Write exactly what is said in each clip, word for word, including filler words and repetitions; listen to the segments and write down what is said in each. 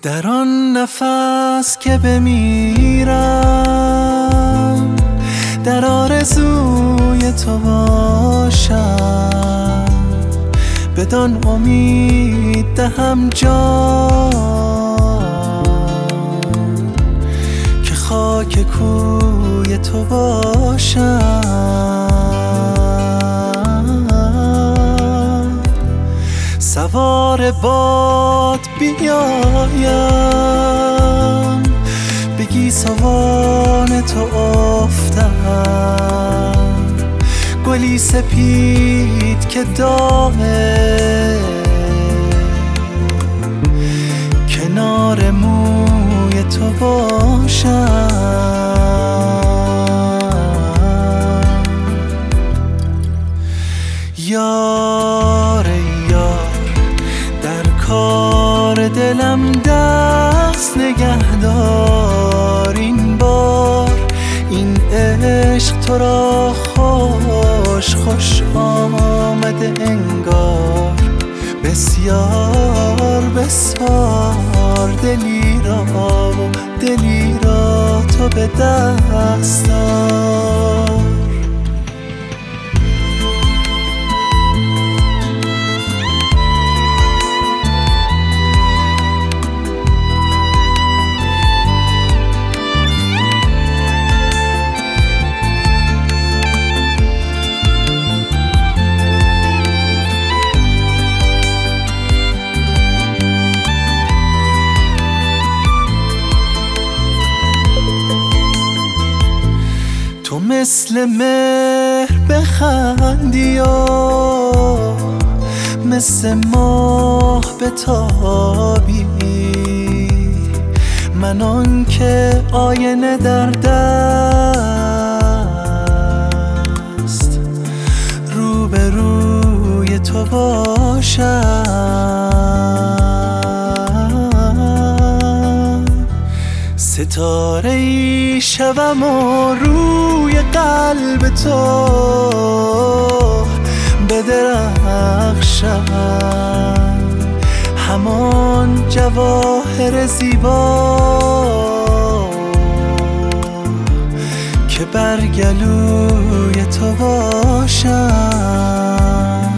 در آن نفس که بمیرم در آرزوی تو باشم، بدان امید دهم جان که خاک کوی تو باشم. سوار باد بیایم بگی سوان تو افتم، گلی سپید که داغه کنار موی تو باشم. یار یار در کار دلم دست نگهدار این بار، این عشق تو را خوش خوش آمده انگار. بسیار بسپار دلی را و دلی را تو به دست دار. تو مثل مهر بخندی و مثل ماه بتابی، من آن که آینه در دست رو به روی تو باشم. ستاره ای شوم و روی قلب تو بدرخشم، همان جواهر زیبا که بر گلوی تو باشم.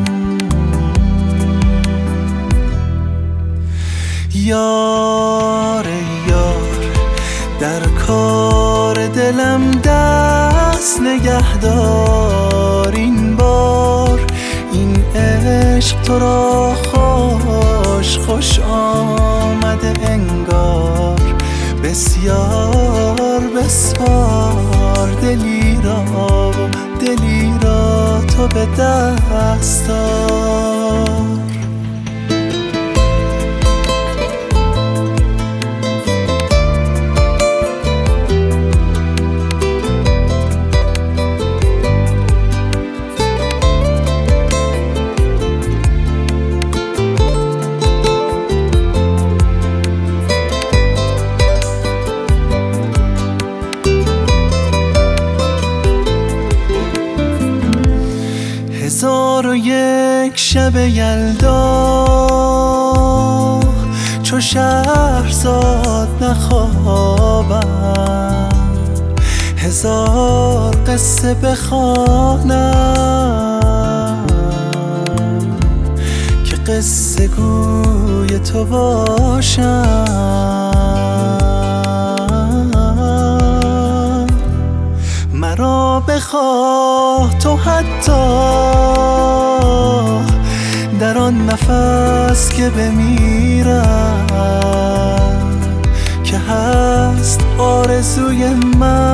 یار یار در کار دلم دست نگهدار این بار، این عشق تو را خوش خوش آمده انگار. بسیار بسپار دلی را و دلی را تو به دست دار. هزار و یک شب یلدا چو شهرزاد نخوابم، هزار قصه بخوانم که قصه گوی تو باشم. مرا بخواه تو حتی در آن نفس که بمیرم، که هست آرزوی من